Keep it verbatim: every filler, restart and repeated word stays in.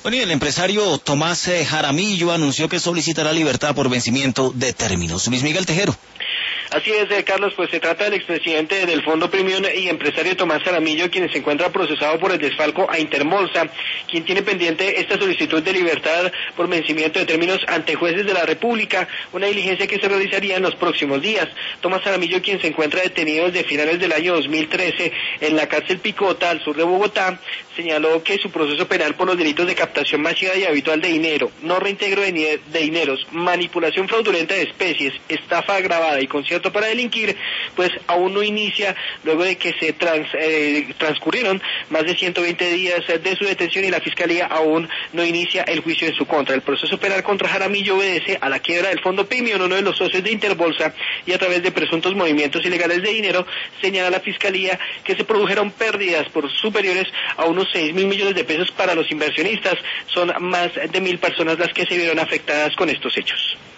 Bueno, y el empresario Tomás eh, Jaramillo anunció que solicitará libertad por vencimiento de términos. Luis Miguel Tejero. Así es, eh, Carlos, pues se trata del expresidente del Fondo Premium y empresario Tomás Jaramillo, quien se encuentra procesado por el desfalco a Interbolsa, quien tiene pendiente esta solicitud de libertad por vencimiento de términos ante jueces de la República, una diligencia que se realizaría en los próximos días. Tomás Jaramillo, quien se encuentra detenido desde finales del año dos mil trece en la cárcel Picota, al sur de Bogotá, señaló que su proceso penal por los delitos de captación masiva y habitual de dinero, no reintegro de, de dineros, manipulación fraudulenta de especies, estafa agravada y concierto para delinquir, pues aún no inicia, luego de que se trans, eh, transcurrieron más de ciento veinte días de su detención y la Fiscalía aún no inicia el juicio en su contra. El proceso penal contra Jaramillo obedece a la quiebra del Fondo Premium, uno de los socios de Interbolsa, y a través de presuntos movimientos ilegales de dinero, señala la Fiscalía que se produjeron pérdidas por superiores a unos seis mil millones de pesos para los inversionistas. Son más de mil personas las que se vieron afectadas con estos hechos.